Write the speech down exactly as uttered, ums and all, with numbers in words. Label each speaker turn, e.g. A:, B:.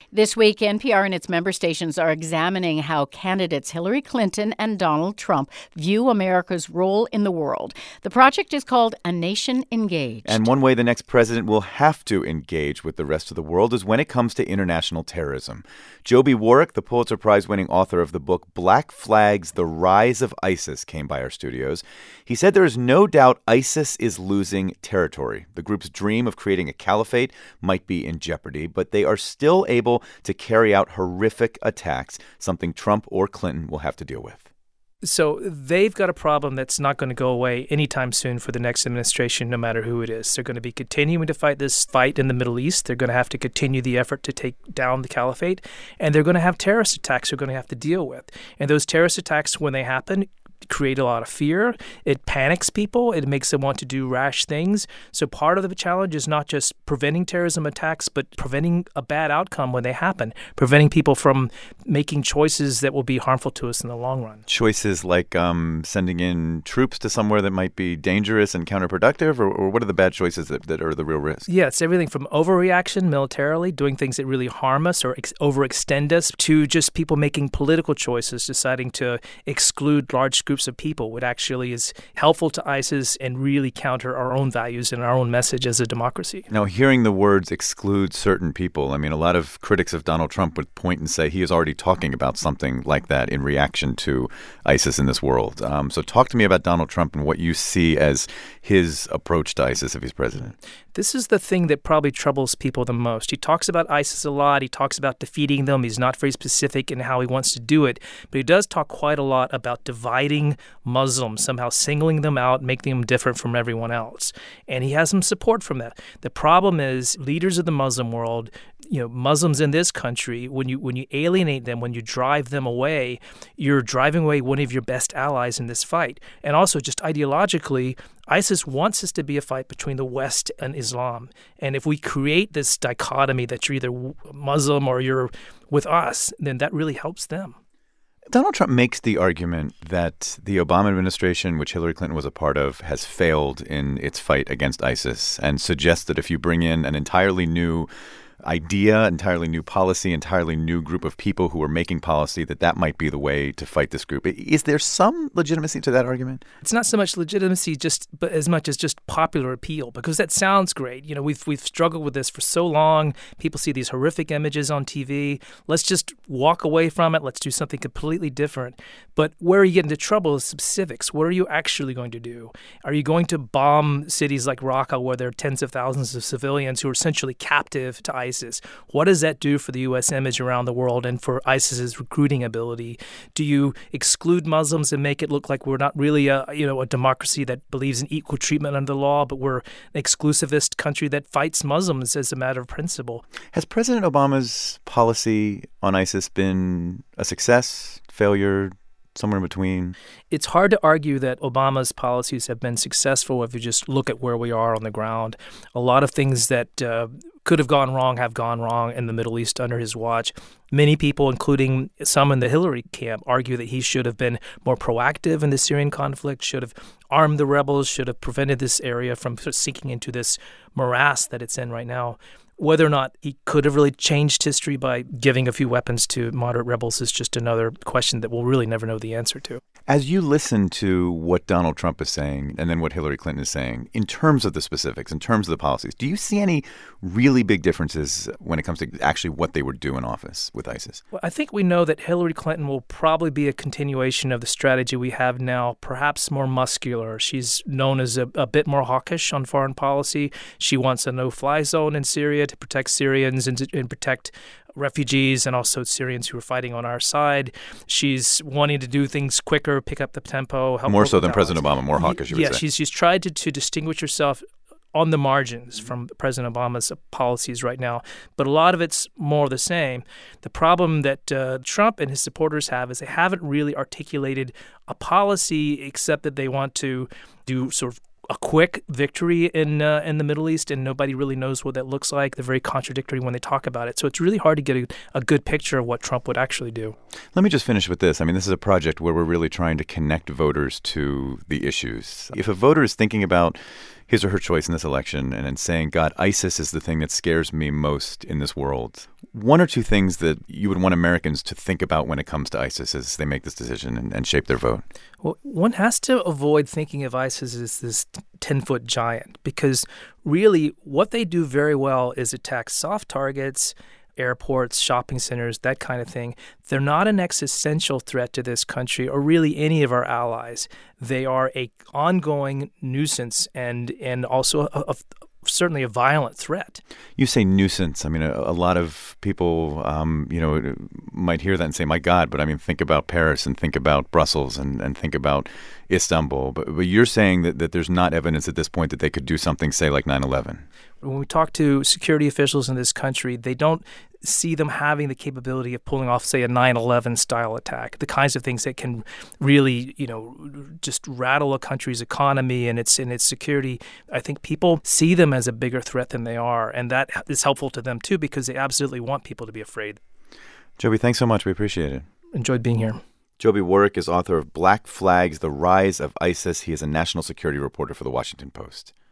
A: This week, N P R and its member stations are examining how candidates Hillary Clinton and Donald Trump view America's role in the world. The project is called A Nation Engaged.
B: And one way the next president will have to engage with the rest of the world is when it comes to international terrorism. Joby Warrick, the Pulitzer Prize-winning author of the book Black Flags, The Rise of ISIS, came by our studios. He said there is no doubt ISIS is losing territory. The group's dream of creating a caliphate might be in jeopardy, but they are still able to carry out horrific attacks, something Trump or Clinton will have to deal with.
C: So they've got a problem that's not going to go away anytime soon for the next administration, no matter who it is. They're going to be continuing to fight this fight in the Middle East. They're going to have to continue the effort to take down the caliphate. And they're going to have terrorist attacks they're going to have to deal with. And those terrorist attacks, when they happen, create a lot of fear. It panics people. It makes them want to do rash things. So part of the challenge is not just preventing terrorism attacks, but preventing a bad outcome when they happen, preventing people from making choices that will be harmful to us in the long run.
B: Choices like um, sending in troops to somewhere that might be dangerous and counterproductive, or, or what are the bad choices that, that are the real risk?
C: Yeah, it's everything from overreaction militarily, doing things that really harm us or ex- overextend us, to just people making political choices, deciding to exclude large groups of people, what actually is helpful to ISIS and really counter our own values and our own message as a democracy.
B: Now, hearing the words exclude certain people, I mean, a lot of critics of Donald Trump would point and say he is already talking about something like that in reaction to ISIS in this world. Um, so talk to me about Donald Trump and what you see as his approach to ISIS if he's president.
C: This is the thing that probably troubles people the most. He talks about ISIS a lot. He talks about defeating them. He's not very specific in how he wants to do it. But he does talk quite a lot about dividing Muslims, somehow singling them out, making them different from everyone else. And he has some support from that. The problem is leaders of the Muslim world, you know, Muslims in this country, when you when you alienate them, when you drive them away, you're driving away one of your best allies in this fight. And also just ideologically, ISIS wants this to be a fight between the West and Islam. And if we create this dichotomy that you're either Muslim or you're with us, then that really helps them.
B: Donald Trump makes the argument that the Obama administration, which Hillary Clinton was a part of, has failed in its fight against ISIS, and suggests that if you bring in an entirely new idea, entirely new policy, entirely new group of people who are making policy, that that might be the way to fight this group. Is there some legitimacy to that argument?
C: It's not so much legitimacy, just but as much as just popular appeal, because that sounds great. You know, we've we've struggled with this for so long. People see these horrific images on T V. Let's just walk away from it. Let's do something completely different. But where you get into trouble is specifics. What are you actually going to do? Are you going to bomb cities like Raqqa, where there are tens of thousands of civilians who are essentially captive to ISIS? ISIS. What does that do for the U S image around the world and for ISIS's recruiting ability? Do you exclude Muslims and make it look like we're not really a, you know, a democracy that believes in equal treatment under the law, but we're an exclusivist country that fights Muslims as a matter of principle?
B: Has President Obama's policy on ISIS been a success, failure, somewhere in between?
C: It's hard to argue that Obama's policies have been successful if you just look at where we are on the ground. A lot of things that uh, could have gone wrong have gone wrong in the Middle East under his watch. Many people, including some in the Hillary camp, argue that he should have been more proactive in the Syrian conflict, should have armed the rebels, should have prevented this area from sinking into this morass that it's in right now. Whether or not he could have really changed history by giving a few weapons to moderate rebels is just another question that we'll really never know the answer to.
B: As you listen to what Donald Trump is saying and then what Hillary Clinton is saying, in terms of the specifics, in terms of the policies, do you see any really big differences when it comes to actually what they would do in office with ISIS?
C: Well, I think we know that Hillary Clinton will probably be a continuation of the strategy we have now, perhaps more muscular. She's known as a, a bit more hawkish on foreign policy. She wants a no-fly zone in Syria to protect Syrians and, to, and protect refugees and also Syrians who are fighting on our side. She's wanting to do things quicker, pick up the tempo. Help
B: more so than
C: balance.
B: President Obama, more hawkish, you would
C: yeah,
B: say.
C: she's, she's tried to, to distinguish herself on the margins from President Obama's policies right now. But a lot of it's more the same. The problem that uh, Trump and his supporters have is they haven't really articulated a policy except that they want to do sort of a quick victory in uh, in the Middle East, and nobody really knows what that looks like. They're very contradictory when they talk about it. So it's really hard to get a, a good picture of what Trump would actually do.
B: Let me just finish with this. I mean, this is a project where we're really trying to connect voters to the issues. If a voter is thinking about his or her choice in this election and, and saying, God, ISIS is the thing that scares me most in this world. One or two things that you would want Americans to think about when it comes to ISIS as they make this decision and, and shape their vote?
C: Well, one has to avoid thinking of ISIS as this ten-foot giant, because really what they do very well is attack soft targets, airports, shopping centers, that kind of thing. They're not an existential threat to this country or really any of our allies. They are a ongoing nuisance and and also a, a, certainly a violent threat.
B: You say nuisance. I mean, a, a lot of people, um, you know, might hear that and say, my God, but I mean, think about Paris and think about Brussels and, and think about Istanbul. But, but you're saying that, that there's not evidence at this point that they could do something, say, like nine eleven.
C: When we talk to security officials in this country, they don't see them having the capability of pulling off, say, a nine eleven style attack, the kinds of things that can really, you know, just rattle a country's economy and its and its security. I think people see them as a bigger threat than they are, and that is helpful to them, too, because they absolutely want people to be afraid.
B: Joby, thanks so much. We appreciate it.
C: Enjoyed being here.
B: Joby Warrick is author of Black Flags, The Rise of ISIS. He is a national security reporter for The Washington Post.